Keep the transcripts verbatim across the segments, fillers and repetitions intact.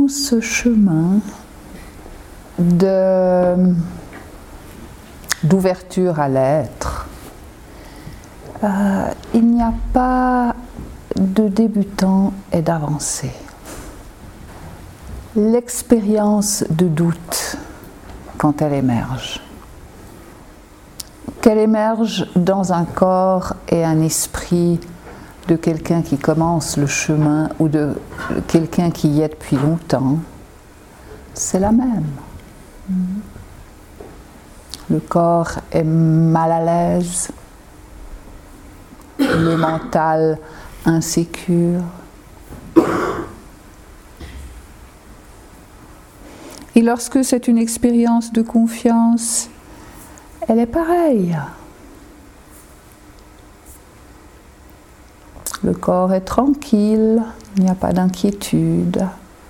dans ce chemin de, d'ouverture à l'être, euh, il n'y a pas de débutant et d'avancé. L'expérience de doute, quand elle émerge, qu'elle émerge dans un corps et un esprit de quelqu'un qui commence le chemin ou de quelqu'un qui y est depuis longtemps, c'est la même. Le corps est mal à l'aise, le mental insécure. Et lorsque c'est une expérience de confiance, elle est pareille. Le corps est tranquille, il n'y a pas d'inquiétude.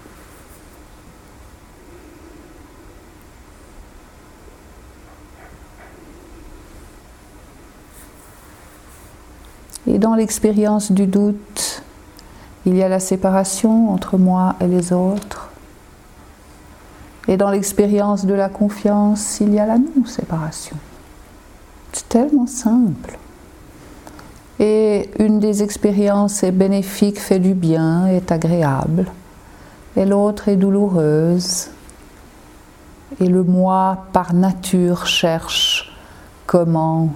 Et dans l'expérience du doute, il y a la séparation entre moi et les autres. Et dans l'expérience de la confiance, il y a la non-séparation. C'est tellement simple. Et une des expériences est bénéfique, fait du bien, est agréable. Et l'autre est douloureuse. Et le moi, par nature, cherche comment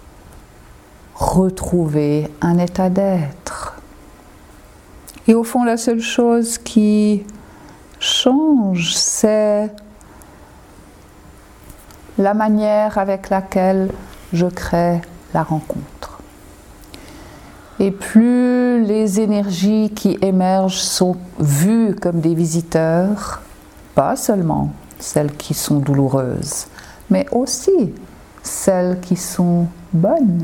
retrouver un état d'être. Et au fond, la seule chose qui change, c'est la manière avec laquelle je crée la rencontre. Et plus les énergies qui émergent sont vues comme des visiteurs, pas seulement celles qui sont douloureuses, mais aussi celles qui sont bonnes,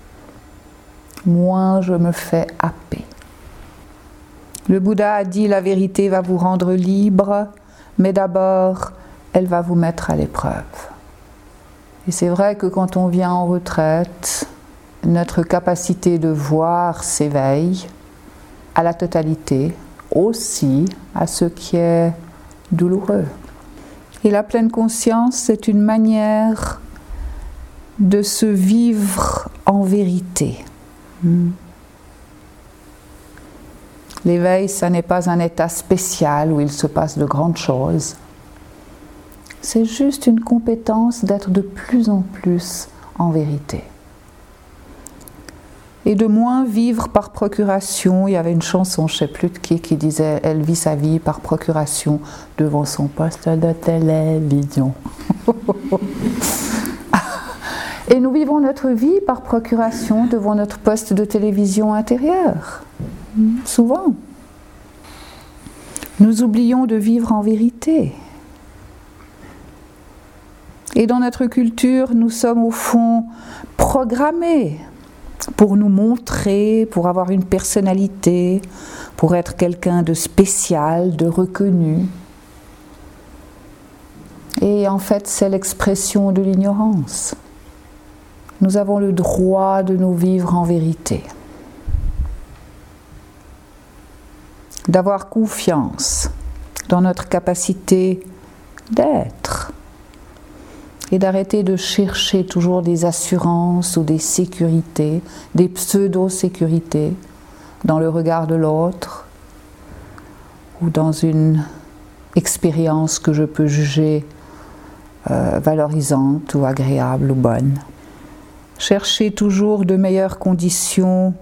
moins je me fais happer. Le Bouddha a dit: la vérité va vous rendre libre, mais d'abord, elle va vous mettre à l'épreuve. Et c'est vrai que quand on vient en retraite, notre capacité de voir s'éveille à la totalité, aussi à ce qui est douloureux. Et la pleine conscience, c'est une manière de se vivre en vérité. Hmm. L'éveil, ça n'est pas un état spécial où il se passe de grandes choses. C'est juste une compétence d'être de plus en plus en vérité. Et de moins vivre par procuration. Il y avait une chanson, je ne sais plus de qui, qui disait « Elle vit sa vie par procuration devant son poste de télévision. » Et nous vivons notre vie par procuration devant notre poste de télévision intérieur. Souvent. Nous oublions de vivre en vérité. Et dans notre culture, nous sommes au fond programmés pour nous montrer, pour avoir une personnalité, pour être quelqu'un de spécial, de reconnu. Et en fait, c'est l'expression de l'ignorance. Nous avons le droit de nous vivre en vérité. D'avoir confiance dans notre capacité d'être et d'arrêter de chercher toujours des assurances ou des sécurités, des pseudo-sécurités dans le regard de l'autre ou dans une expérience que je peux juger euh, valorisante ou agréable ou bonne. Chercher toujours de meilleures conditions,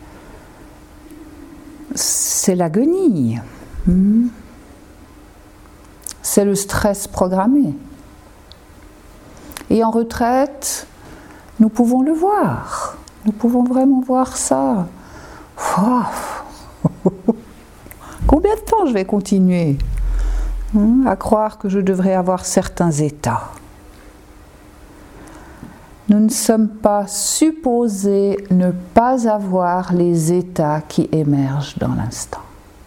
c'est l'agonie. Hmm. C'est le stress programmé. Et en retraite, nous pouvons le voir. Nous pouvons vraiment voir ça. Wow. Combien de temps je vais continuer hmm, à croire que je devrais avoir certains états? Nous ne sommes pas supposés ne pas avoir les états qui émergent dans l'instant.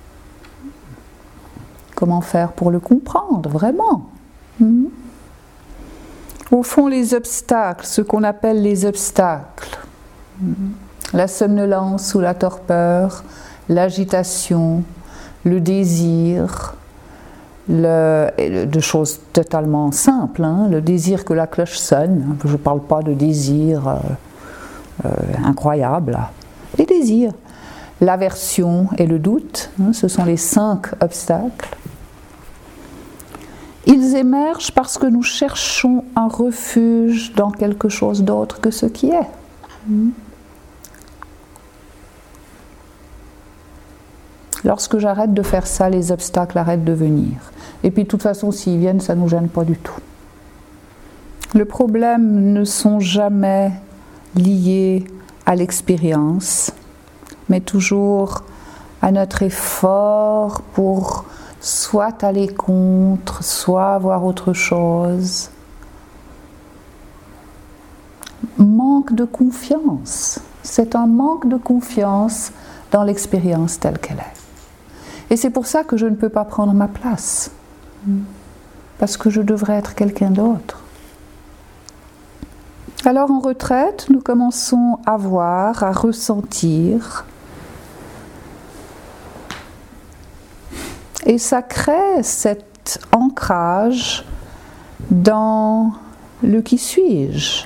Comment faire pour le comprendre, vraiment? hmm. Au fond, les obstacles, ce qu'on appelle les obstacles, la somnolence ou la torpeur, l'agitation, le désir, le, de choses totalement simples, hein, le désir que la cloche sonne. Je ne parle pas de désir euh, euh, incroyable, les désirs. L'aversion et le doute, hein, ce sont les cinq obstacles. Ils émergent parce que nous cherchons un refuge dans quelque chose d'autre que ce qui est. Lorsque j'arrête de faire ça, les obstacles arrêtent de venir. Et puis de toute façon, s'ils viennent, ça ne nous gêne pas du tout. Le problème ne sont jamais liés à l'expérience, mais toujours à notre effort pour soit aller contre, soit voir autre chose. Manque de confiance. C'est un manque de confiance dans l'expérience telle qu'elle est. Et c'est pour ça que je ne peux pas prendre ma place. Parce que je devrais être quelqu'un d'autre. Alors en retraite, nous commençons à voir, à ressentir. Et ça crée cet ancrage dans le qui suis-je.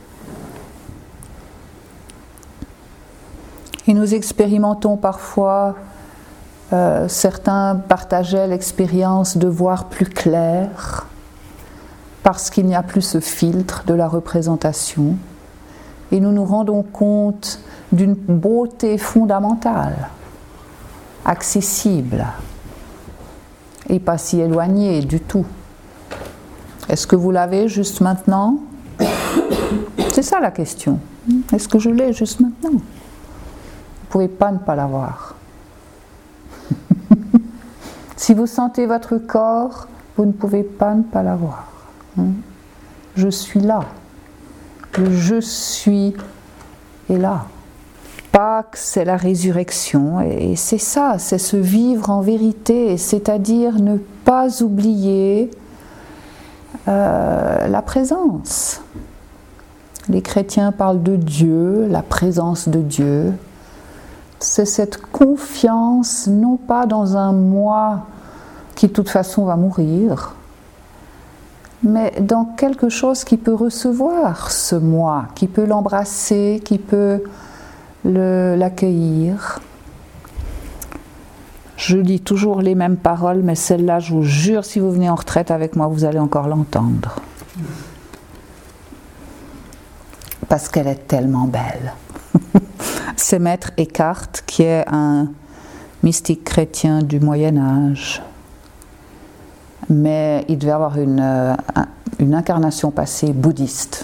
Et nous expérimentons parfois, euh, certains partageaient l'expérience de voir plus clair, parce qu'il n'y a plus ce filtre de la représentation. Et nous nous rendons compte d'une beauté fondamentale, accessible, et pas si éloignée du tout. Est-ce que vous l'avez juste maintenant ? C'est ça la question. Est-ce que je l'ai juste maintenant ? Vous ne pouvez pas ne pas l'avoir. Si vous sentez votre corps, vous ne pouvez pas ne pas l'avoir. Je suis là. Le je suis est là. Pâques, c'est la résurrection, et c'est ça, c'est se vivre en vérité, c'est-à-dire ne pas oublier euh, la présence. Les chrétiens parlent de Dieu, la présence de Dieu. C'est cette confiance, non pas dans un moi qui de toute façon va mourir, mais dans quelque chose qui peut recevoir ce moi, qui peut l'embrasser, qui peut Le, l'accueillir. Je lis toujours les mêmes paroles, mais celle-là, je vous jure, si vous venez en retraite avec moi, vous allez encore l'entendre. Parce qu'elle est tellement belle. C'est Maître Eckhart, qui est un mystique chrétien du Moyen-Âge. Mais il devait avoir une, une incarnation passée bouddhiste.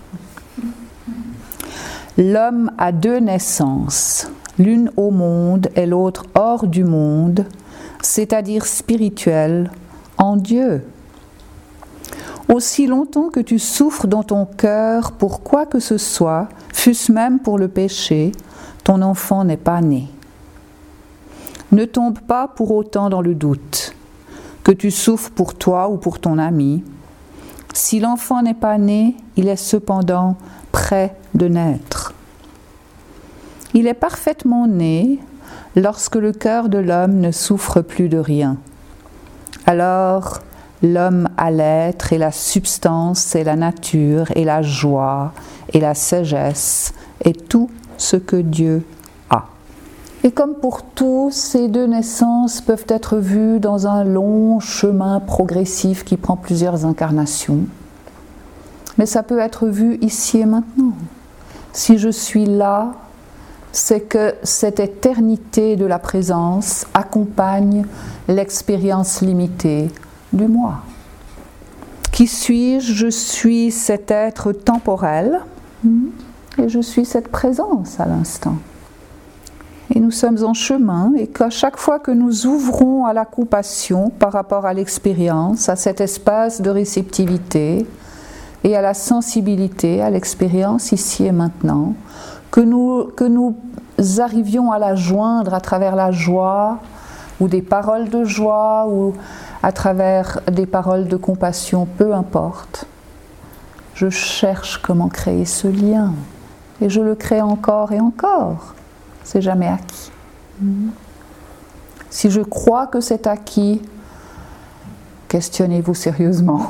L'homme a deux naissances, l'une au monde et l'autre hors du monde, c'est-à-dire spirituelle, en Dieu. Aussi longtemps que tu souffres dans ton cœur pour quoi que ce soit, fût-ce même pour le péché, ton enfant n'est pas né. Ne tombe pas pour autant dans le doute, que tu souffres pour toi ou pour ton ami. Si l'enfant n'est pas né, il est cependant près de naître. Il est parfaitement né lorsque le cœur de l'homme ne souffre plus de rien. Alors, l'homme a l'être et la substance et la nature et la joie et la sagesse et tout ce que Dieu a. Et comme pour tous, ces deux naissances peuvent être vues dans un long chemin progressif qui prend plusieurs incarnations. Mais ça peut être vu ici et maintenant. Si je suis là, c'est que cette éternité de la présence accompagne l'expérience limitée du moi. Qui suis-je ? Je suis cet être temporel et je suis cette présence à l'instant. Et nous sommes en chemin, et qu'à chaque fois que nous ouvrons à la compassion par rapport à l'expérience, à cet espace de réceptivité, et à la sensibilité, à l'expérience ici et maintenant, que nous, que nous arrivions à la joindre à travers la joie, ou des paroles de joie, ou à travers des paroles de compassion, peu importe. Je cherche comment créer ce lien, et je le crée encore et encore. C'est jamais acquis. Si je crois que c'est acquis, questionnez-vous sérieusement.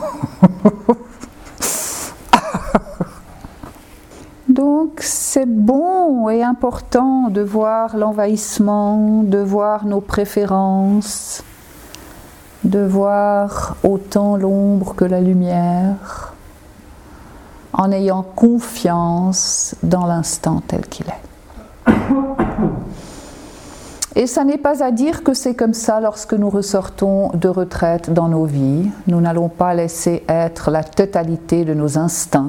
Donc c'est bon et important de voir l'envahissement, de voir nos préférences, de voir autant l'ombre que la lumière, en ayant confiance dans l'instant tel qu'il est. Et ça n'est pas à dire que c'est comme ça lorsque nous ressortons de retraite dans nos vies. Nous n'allons pas laisser être la totalité de nos instincts.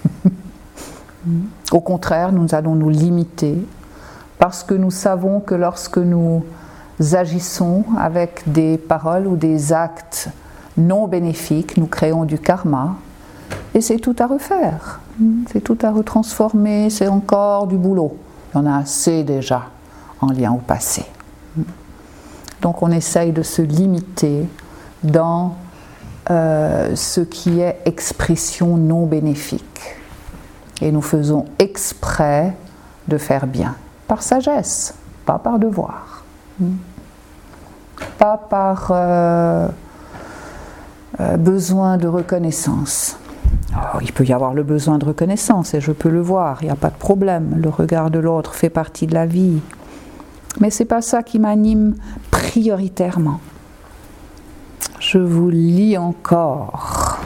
Au contraire, nous allons nous limiter parce que nous savons que lorsque nous agissons avec des paroles ou des actes non bénéfiques, nous créons du karma et c'est tout à refaire, c'est tout à retransformer, c'est encore du boulot. Il y en a assez déjà en lien au passé. Donc on essaye de se limiter dans euh, ce qui est expression non bénéfique. Et nous faisons exprès de faire bien, par sagesse, pas par devoir, pas par euh, euh, besoin de reconnaissance. Alors, il peut y avoir le besoin de reconnaissance et je peux le voir, il n'y a pas de problème, le regard de l'autre fait partie de la vie. Mais ce n'est pas ça qui m'anime prioritairement. Je vous lis encore.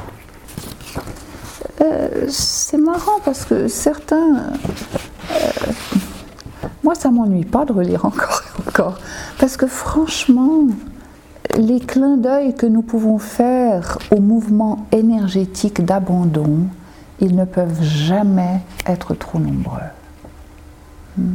Euh, c'est marrant parce que certains... Euh, moi, ça ne m'ennuie pas de relire encore et encore. Parce que franchement, les clins d'œil que nous pouvons faire au mouvement énergétique d'abandon, ils ne peuvent jamais être trop nombreux. Hmm.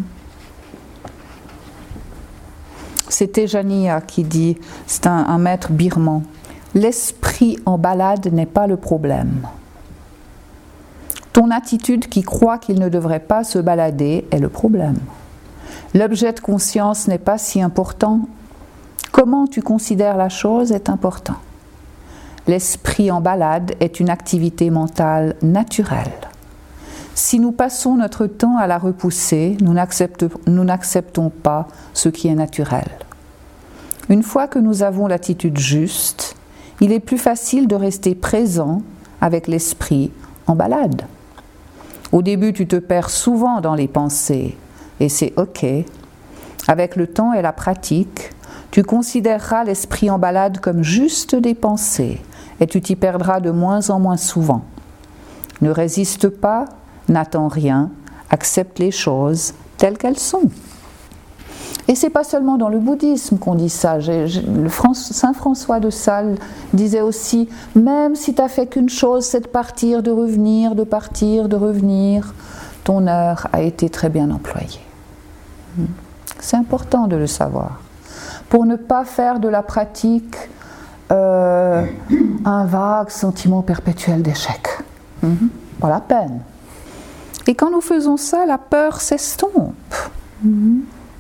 C'était Jania qui dit, c'est un, un maître birman, l'esprit en balade n'est pas le problème. Ton attitude qui croit qu'il ne devrait pas se balader est le problème. L'objet de conscience n'est pas si important. Comment tu considères la chose est important. L'esprit en balade est une activité mentale naturelle. Si nous passons notre temps à la repousser, nous n'acceptons, nous n'acceptons pas ce qui est naturel. Une fois que nous avons l'attitude juste, il est plus facile de rester présent avec l'esprit en balade. Au début, tu te perds souvent dans les pensées, et c'est ok. Avec le temps et la pratique, tu considéreras l'esprit en balade comme juste des pensées, et tu t'y perdras de moins en moins souvent. Ne résiste pas, n'attends rien, accepte les choses telles qu'elles sont. Et c'est pas seulement dans le bouddhisme qu'on dit ça. J'ai, j'ai, le Saint François de Sales disait aussi, même si tu n'as fait qu'une chose, c'est de partir, de revenir, de partir, de revenir, ton heure a été très bien employée. C'est important de le savoir. Pour ne pas faire de la pratique euh, un vague sentiment perpétuel d'échec. Mm-hmm. Pas la peine. Et quand nous faisons ça, la peur s'estompe. Mm-hmm.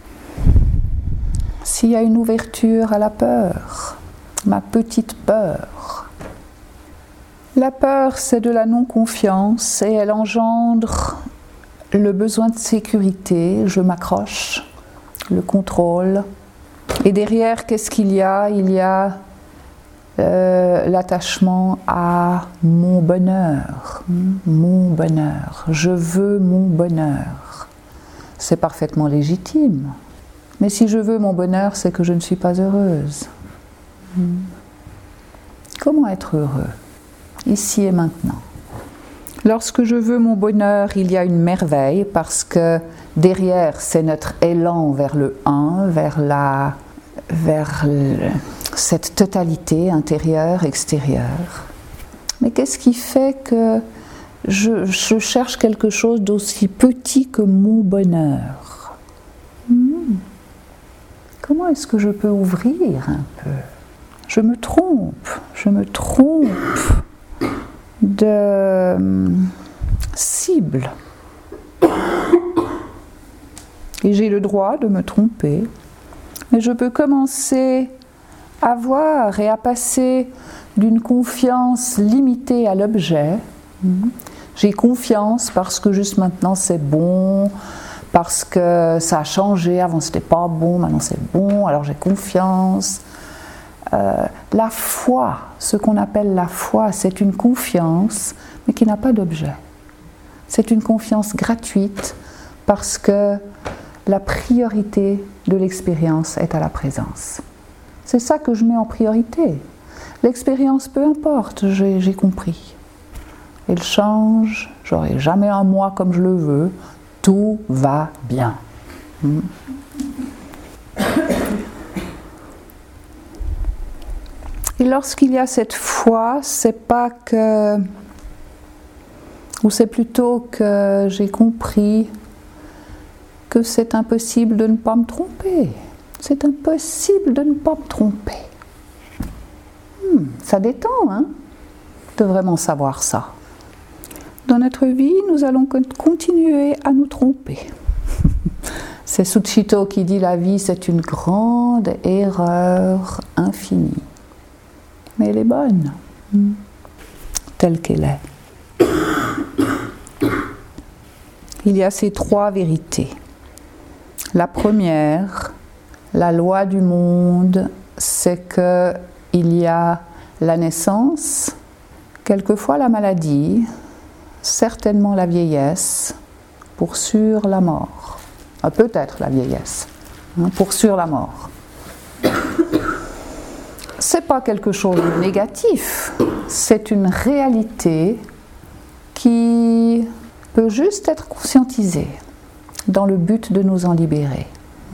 S'il y a une ouverture à la peur, ma petite peur. La peur, c'est de la non-confiance et elle engendre le besoin de sécurité, je m'accroche, le contrôle. Et derrière, qu'est-ce qu'il y a ? Il y a euh, l'attachement à mon bonheur, mon bonheur. Je veux mon bonheur. C'est parfaitement légitime. Mais si je veux mon bonheur, c'est que je ne suis pas heureuse. Comment être heureux, ici et maintenant ? Lorsque je veux mon bonheur, il y a une merveille parce que derrière, c'est notre élan vers le un, vers, la, vers le, cette totalité intérieure, extérieure. Mais qu'est-ce qui fait que je, je cherche quelque chose d'aussi petit que mon bonheur ? hmm. Comment est-ce que je peux ouvrir un peu ? Je me trompe, je me trompe de euh, cible. Et j'ai le droit de me tromper, mais je peux commencer à voir et à passer d'une confiance limitée à l'objet. J'ai confiance parce que juste maintenant c'est bon, parce que ça a changé, avant c'était pas bon, maintenant c'est bon, alors j'ai confiance. Euh, la foi, ce qu'on appelle la foi, c'est une confiance, mais qui n'a pas d'objet. C'est une confiance gratuite parce que la priorité de l'expérience est à la présence. C'est ça que je mets en priorité. L'expérience, peu importe, j'ai, j'ai compris. Elle change, j'aurai jamais un moi comme je le veux, tout va bien. Hmm. Et lorsqu'il y a cette foi, c'est pas que, ou c'est plutôt que j'ai compris que c'est impossible de ne pas me tromper. C'est impossible de ne pas me tromper. Hmm, ça détend, hein, de vraiment savoir ça. Dans notre vie, nous allons continuer à nous tromper. C'est Suchito qui dit la vie, c'est une grande erreur infinie. Mais elle est bonne, hmm, telle qu'elle est. Il y a ces trois vérités. La première, la loi du monde, c'est qu'il y a la naissance, quelquefois la maladie, certainement la vieillesse, pour sûr la mort. Ah, peut-être la vieillesse, hein, pour sûr la mort. C'est pas quelque chose de négatif, c'est une réalité qui peut juste être conscientisée dans le but de nous en libérer.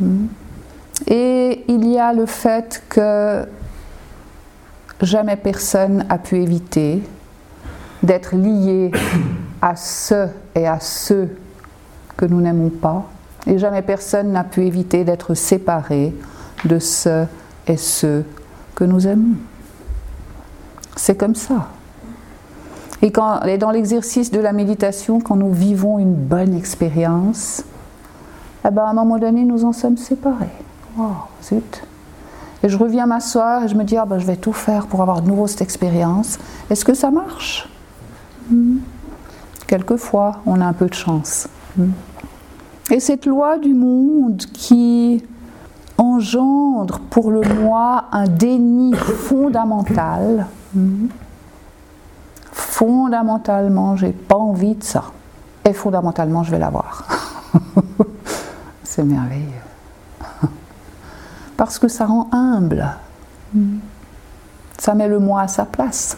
Et il y a le fait que jamais personne n'a pu éviter d'être lié à ce et à ceux que nous n'aimons pas, et jamais personne n'a pu éviter d'être séparé de ce et ceux que nous aimons. C'est comme ça. Et, quand, et dans l'exercice de la méditation, quand nous vivons une bonne expérience, eh ben à un moment donné, nous en sommes séparés. Oh, zut. Et je reviens m'asseoir et je me dis, ah ben, je vais tout faire pour avoir de nouveau cette expérience. Est-ce que ça marche? hmm. Quelquefois, on a un peu de chance. Hmm. Et cette loi du monde qui engendre pour le moi un déni fondamental, hmm. fondamentalement, j'ai pas envie de ça. Et fondamentalement, je vais l'avoir. C'est merveilleux. Parce que ça rend humble. Ça met le moi à sa place.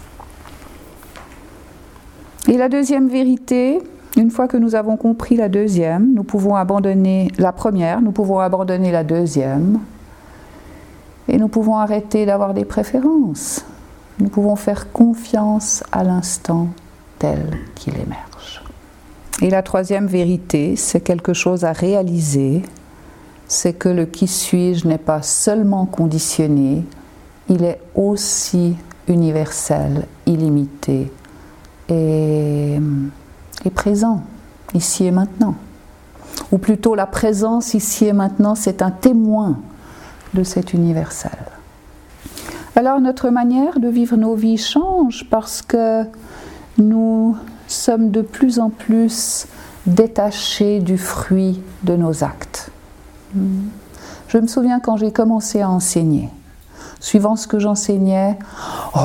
Et la deuxième vérité, une fois que nous avons compris la deuxième, nous pouvons abandonner la première, nous pouvons abandonner la deuxième, et nous pouvons arrêter d'avoir des préférences. Nous pouvons faire confiance à l'instant tel qu'il émerge. Et la troisième vérité, c'est quelque chose à réaliser, c'est que le qui suis-je n'est pas seulement conditionné, il est aussi universel, illimité et, et présent, ici et maintenant. Ou plutôt la présence ici et maintenant, c'est un témoin de cet universel. Alors notre manière de vivre nos vies change parce que nous sommes de plus en plus détachés du fruit de nos actes. Je me souviens quand j'ai commencé à enseigner, suivant ce que j'enseignais, oh,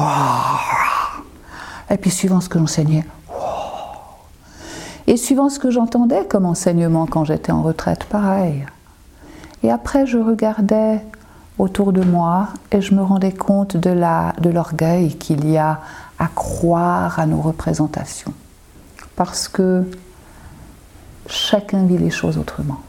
et puis suivant ce que j'enseignais, oh, et suivant ce que j'entendais comme enseignement quand j'étais en retraite, pareil. Et après je regardais autour de moi et je me rendais compte de, la, de l'orgueil qu'il y a à croire à nos représentations. Parce que chacun vit les choses autrement.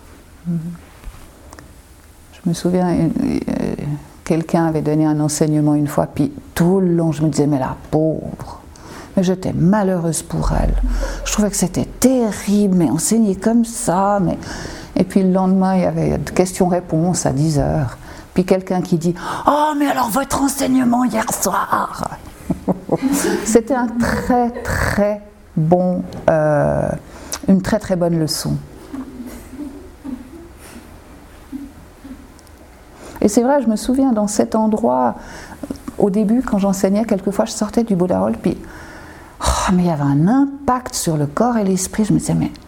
Je me souviens, quelqu'un avait donné un enseignement une fois, puis tout le long je me disais, mais la pauvre, mais j'étais malheureuse pour elle. Je trouvais que c'était terrible, mais enseigner comme ça, mais... Et puis le lendemain, il y avait questions-réponses à dix heures. Puis quelqu'un qui dit « Oh, mais alors votre enseignement hier soir !» C'était un très très bon, euh, une très très bonne leçon. Et c'est vrai, je me souviens dans cet endroit, au début quand j'enseignais, quelquefois je sortais du Buddha Hall, puis oh, mais il y avait un impact sur le corps et l'esprit. Je me disais, mais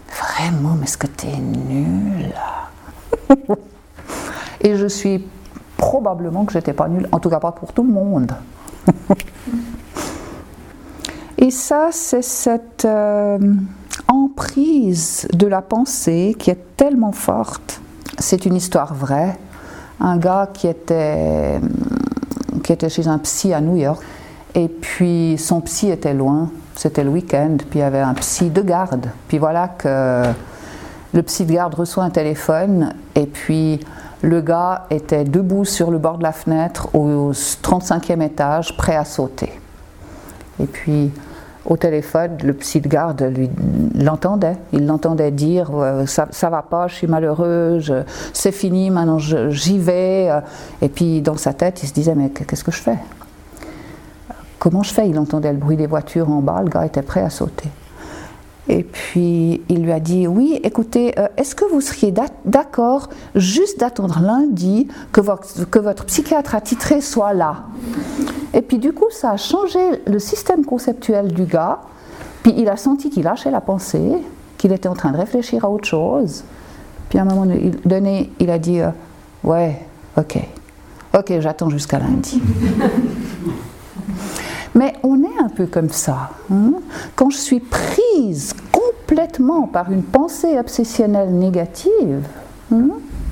vraiment, mais est-ce que t'es nul? Et je suis probablement que j'étais pas nulle, en tout cas pas pour tout le monde. Et ça, c'est cette euh, emprise de la pensée qui est tellement forte. C'est une histoire vraie. Un gars qui était, qui était chez un psy à New York, et puis son psy était loin, c'était le week-end, puis il y avait un psy de garde. Puis voilà que le psy de garde reçoit un téléphone, et puis le gars était debout sur le bord de la fenêtre au trente-cinquième étage, prêt à sauter. Et puis au téléphone, le psy de garde lui, l'entendait. Il l'entendait dire euh, « ça, ça va pas, je suis malheureux, je, c'est fini, maintenant je, j'y vais ». Et puis dans sa tête, il se disait « mais qu'est-ce que je fais ? Comment je fais ?» Il entendait le bruit des voitures en bas, le gars était prêt à sauter. Et puis il lui a dit « oui, écoutez, euh, est-ce que vous seriez d'accord juste d'attendre lundi que votre, que votre psychiatre attitré soit là ?» Et puis du coup, ça a changé le système conceptuel du gars, puis il a senti qu'il lâchait la pensée, qu'il était en train de réfléchir à autre chose. Puis à un moment donné, il a dit euh, « ouais, ok, ok, j'attends jusqu'à lundi ». Mais on est un peu comme ça. Hein? Quand je suis prise complètement par une pensée obsessionnelle négative, hein?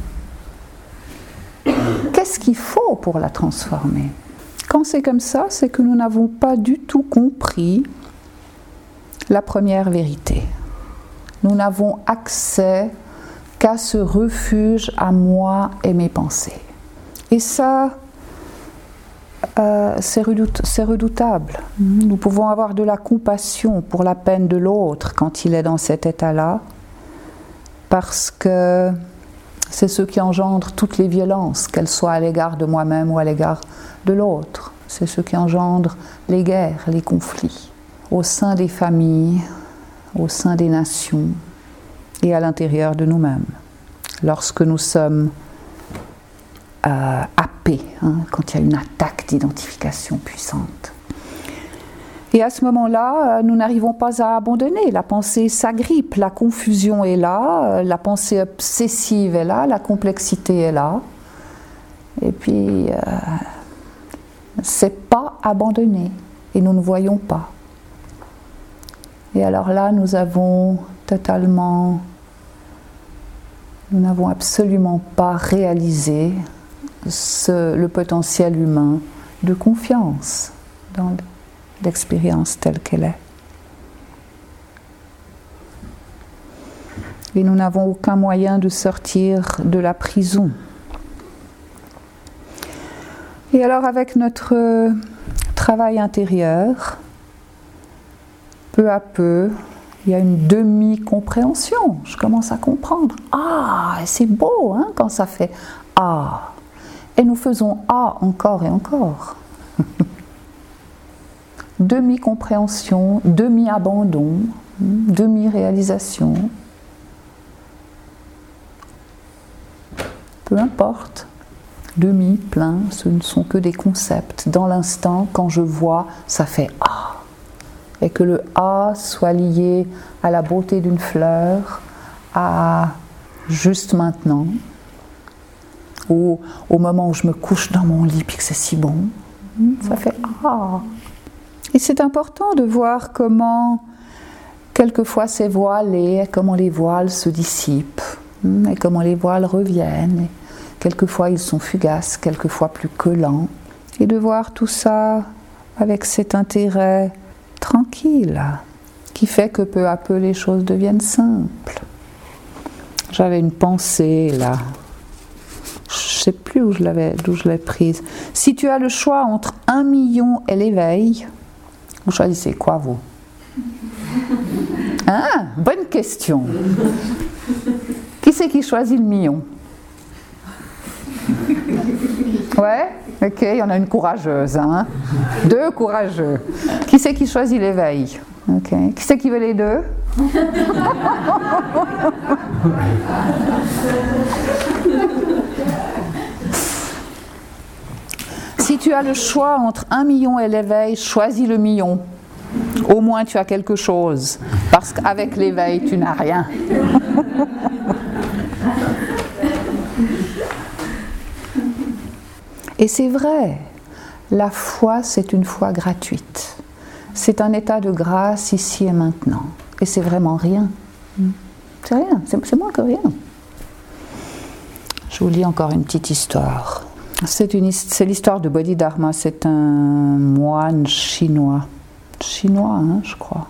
Qu'est-ce qu'il faut pour la transformer ? Quand c'est comme ça, c'est que nous n'avons pas du tout compris la première vérité. Nous n'avons accès qu'à ce refuge à moi et mes pensées. Et ça, euh, c'est, redout- c'est redoutable. Nous pouvons avoir de la compassion pour la peine de l'autre quand il est dans cet état-là, parce que c'est ce qui engendre toutes les violences, qu'elles soient à l'égard de moi-même ou à l'égard de l'autre. C'est ce qui engendre les guerres, les conflits, au sein des familles, au sein des nations et à l'intérieur de nous-mêmes. Lorsque nous sommes euh, happés, hein, quand il y a une attaque d'identification puissante. Et à ce moment-là, nous n'arrivons pas à abandonner. La pensée s'agrippe, la confusion est là, la pensée obsessive est là, la complexité est là. Et puis, euh, c'est pas abandonné et nous ne voyons pas. Et alors là, nous avons totalement, nous n'avons absolument pas réalisé ce, le potentiel humain de confiance dans l'expérience telle qu'elle est. Et nous n'avons aucun moyen de sortir de la prison. Et alors avec notre travail intérieur, peu à peu, il y a une demi-compréhension. Je commence à comprendre. Ah, c'est beau hein, quand ça fait ah. Et nous faisons ah encore et encore. Demi-compréhension, demi-abandon, demi-réalisation. Peu importe. Demi, plein, ce ne sont que des concepts. Dans l'instant, quand je vois, ça fait « ah ». Et que le « ah » soit lié à la beauté d'une fleur, à juste maintenant, ou au moment où je me couche dans mon lit puis que c'est si bon, ça fait « ah ». Et c'est important de voir comment, quelquefois, c'est voilé, comment les voiles se dissipent, et comment les voiles reviennent. Quelquefois ils sont fugaces, quelquefois plus que lents. Et de voir tout ça avec cet intérêt tranquille, qui fait que peu à peu les choses deviennent simples. J'avais une pensée là, je ne sais plus où je l'avais, d'où je l'ai prise. Si tu as le choix entre un million et l'éveil, vous choisissez quoi vous ? Hein ? Bonne question. Qui c'est qui choisit le million ? Ouais, ok, il y en a une courageuse, hein. Deux courageux. Qui c'est qui choisit l'éveil ? Ok. Qui c'est qui veut les deux ? Si tu as le choix entre un million et l'éveil, choisis le million. Au moins tu as quelque chose, parce qu'avec l'éveil, tu n'as rien. Et c'est vrai, la foi, c'est une foi gratuite. C'est un état de grâce ici et maintenant. Et c'est vraiment rien. C'est rien, c'est, c'est moins que rien. Je vous lis encore une petite histoire. C'est, une, c'est l'histoire de Bodhidharma, c'est un moine chinois. Chinois, hein, je crois.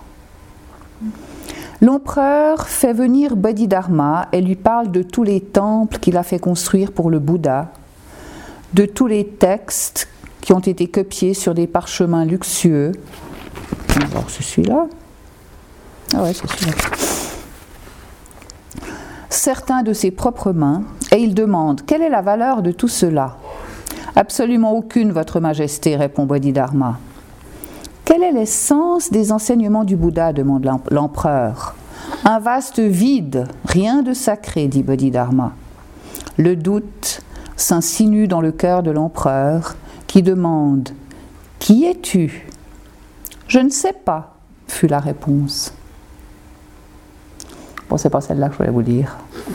L'empereur fait venir Bodhidharma et lui parle de tous les temples qu'il a fait construire pour le Bouddha, de tous les textes qui ont été copiés sur des parchemins luxueux. Alors, c'est celui-là. Ah ouais, c'est celui-là. Certains de ses propres mains, et il demande « Quelle est la valeur de tout cela ?» « Absolument aucune, Votre Majesté, répond Bodhidharma. « Quel est l'essence des enseignements du Bouddha ?» demande l'empereur. « Un vaste vide, rien de sacré, dit Bodhidharma. » Le doute s'insinue dans le cœur de l'empereur, qui demande « Qui es-tu » ?« Je ne sais pas, fut la réponse. Bon, c'est pas celle-là que je voulais vous dire.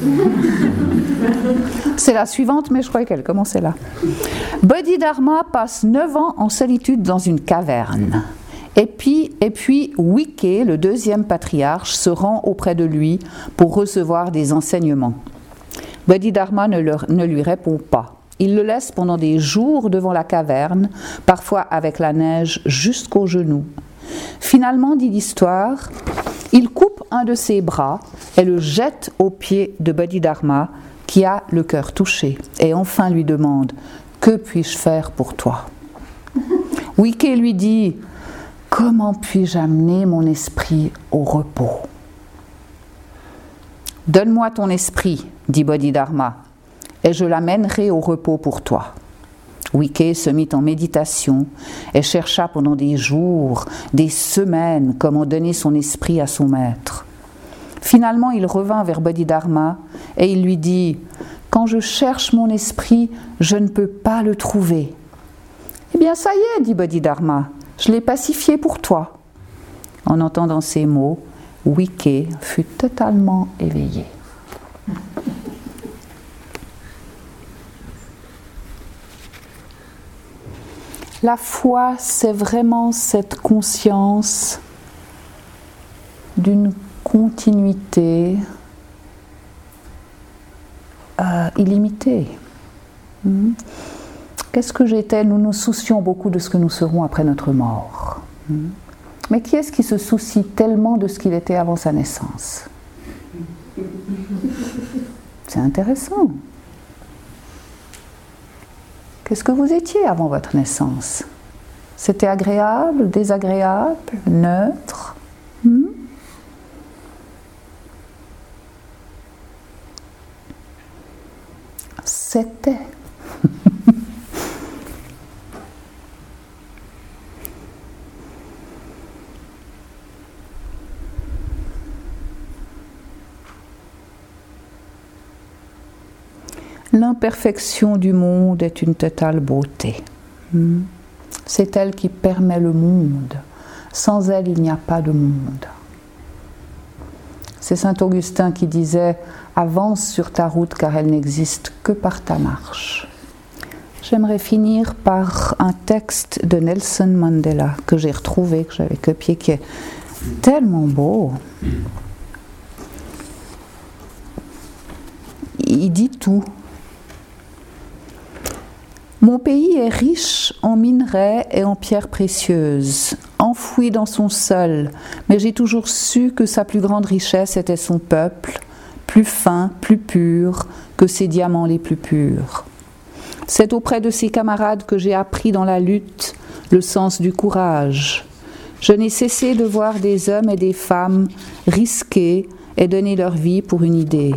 C'est la suivante, mais je croyais qu'elle commençait là. Bodhidharma passe neuf ans en solitude dans une caverne. Et puis, et puis Wike, le deuxième patriarche, se rend auprès de lui pour recevoir des enseignements. Bodhidharma ne, leur, ne lui répond pas. Il le laisse pendant des jours devant la caverne, parfois avec la neige jusqu'aux genoux. Finalement, dit l'histoire, il coupe un de ses bras et le jette aux pieds de Bodhidharma, qui a le cœur touché, et enfin lui demande « Que puis-je faire pour toi ?» Wike lui dit « Comment puis-je amener mon esprit au repos ?» « Donne-moi ton esprit, dit Bodhidharma, et je l'amènerai au repos pour toi. » Wike se mit en méditation et chercha pendant des jours, des semaines, comment donner son esprit à son maître. Finalement, il revint vers Bodhidharma et il lui dit « Quand je cherche mon esprit, je ne peux pas le trouver. »« Eh bien, ça y est, dit Bodhidharma, je l'ai pacifié pour toi. » En entendant ces mots, Wike fut totalement éveillé. La foi, c'est vraiment cette conscience d'une continuité euh, illimitée. Mmh. Qu'est-ce que j'étais ? Nous nous soucions beaucoup de ce que nous serons après notre mort. Mmh. Mais qui est-ce qui se soucie tellement de ce qu'il était avant sa naissance ? C'est intéressant. Qu'est-ce que vous étiez avant votre naissance ? C'était agréable, désagréable, neutre ? hmm C'était. L'imperfection du monde est une totale beauté. C'est elle qui permet le monde. Sans elle, il n'y a pas de monde. C'est saint Augustin qui disait « Avance sur ta route car elle n'existe que par ta marche ». J'aimerais finir par un texte de Nelson Mandela que j'ai retrouvé, que j'avais copié, qui est tellement beau. Il dit tout. Mon pays est riche en minerais et en pierres précieuses, enfoui dans son sol, mais j'ai toujours su que sa plus grande richesse était son peuple, plus fin, plus pur que ses diamants les plus purs. C'est auprès de ses camarades que j'ai appris dans la lutte le sens du courage. Je n'ai cessé de voir des hommes et des femmes risquer et donner leur vie pour une idée.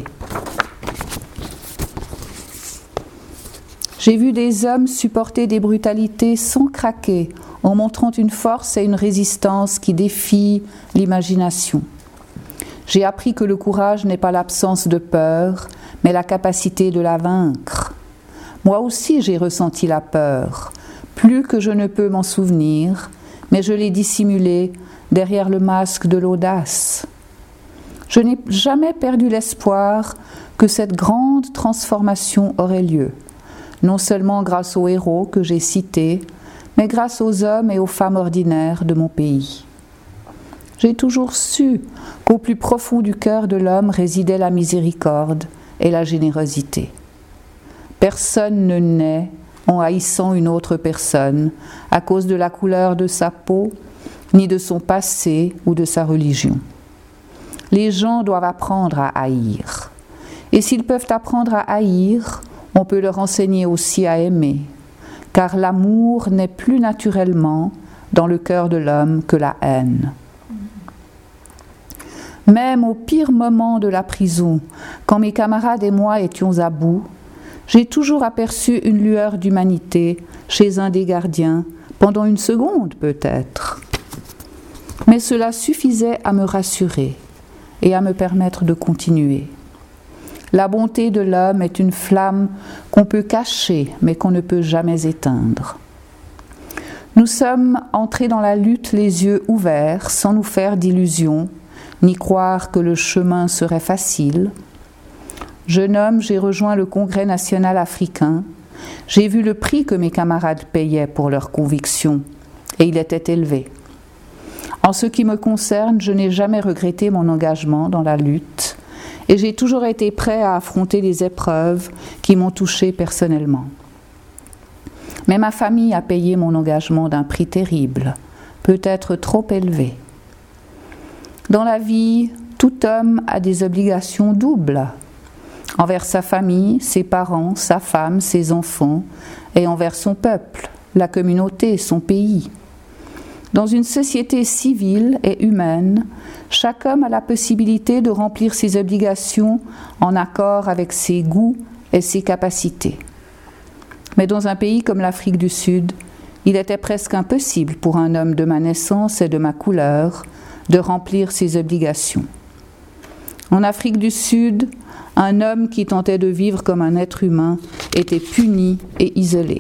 J'ai vu des hommes supporter des brutalités sans craquer, en montrant une force et une résistance qui défient l'imagination. J'ai appris que le courage n'est pas l'absence de peur, mais la capacité de la vaincre. Moi aussi j'ai ressenti la peur, plus que je ne peux m'en souvenir, mais je l'ai dissimulée derrière le masque de l'audace. Je n'ai jamais perdu l'espoir que cette grande transformation aurait lieu. non seulement grâce aux héros que j'ai cités, mais grâce aux hommes et aux femmes ordinaires de mon pays. J'ai toujours su qu'au plus profond du cœur de l'homme résidait la miséricorde et la générosité. Personne ne naît en haïssant une autre personne à cause de la couleur de sa peau, ni de son passé ou de sa religion. Les gens doivent apprendre à haïr. Et s'ils peuvent apprendre à haïr, on peut leur enseigner aussi à aimer, car l'amour n'est plus naturellement dans le cœur de l'homme que la haine. Même au pire moment de la prison, quand mes camarades et moi étions à bout, j'ai toujours aperçu une lueur d'humanité chez un des gardiens, pendant une seconde peut-être. Mais cela suffisait à me rassurer et à me permettre de continuer. La bonté de l'homme est une flamme qu'on peut cacher, mais qu'on ne peut jamais éteindre. Nous sommes entrés dans la lutte les yeux ouverts, sans nous faire d'illusions, ni croire que le chemin serait facile. Jeune homme, j'ai rejoint le Congrès national africain. J'ai vu le prix que mes camarades payaient pour leurs convictions, et il était élevé. En ce qui me concerne, je n'ai jamais regretté mon engagement dans la lutte, et j'ai toujours été prêt à affronter les épreuves qui m'ont touché personnellement. Mais ma famille a payé mon engagement d'un prix terrible, peut-être trop élevé. Dans la vie, tout homme a des obligations doubles, envers sa famille, ses parents, sa femme, ses enfants, et envers son peuple, la communauté, son pays. Dans une société civile et humaine, chaque homme a la possibilité de remplir ses obligations en accord avec ses goûts et ses capacités. Mais dans un pays comme l'Afrique du Sud, il était presque impossible pour un homme de ma naissance et de ma couleur de remplir ses obligations. En Afrique du Sud, un homme qui tentait de vivre comme un être humain était puni et isolé.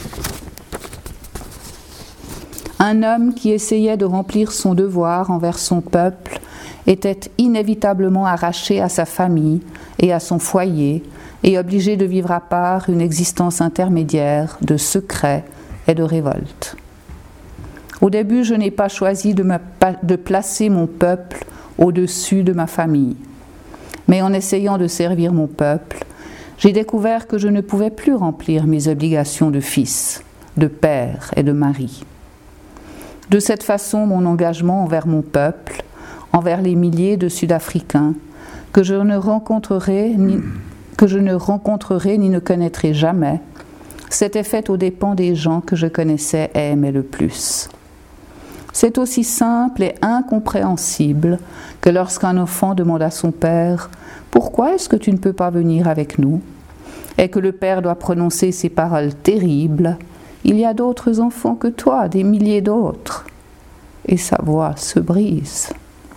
Un homme qui essayait de remplir son devoir envers son peuple était inévitablement arraché à sa famille et à son foyer et obligé de vivre à part une existence intermédiaire de secret et de révolte. Au début, je n'ai pas choisi de, me, de placer mon peuple au-dessus de ma famille. Mais en essayant de servir mon peuple, j'ai découvert que je ne pouvais plus remplir mes obligations de fils, de père et de mari. De cette façon, mon engagement envers mon peuple, envers les milliers de Sud-Africains que je ne rencontrerai ni, que je ne rencontrerai ni ne connaîtrai jamais, s'était fait aux dépens des gens que je connaissais et aimais le plus. C'est aussi simple et incompréhensible que lorsqu'un enfant demande à son père « Pourquoi est-ce que tu ne peux pas venir avec nous ?» et que le père doit prononcer ces paroles terribles « Il y a d'autres enfants que toi, des milliers d'autres. » Et sa voix se brise.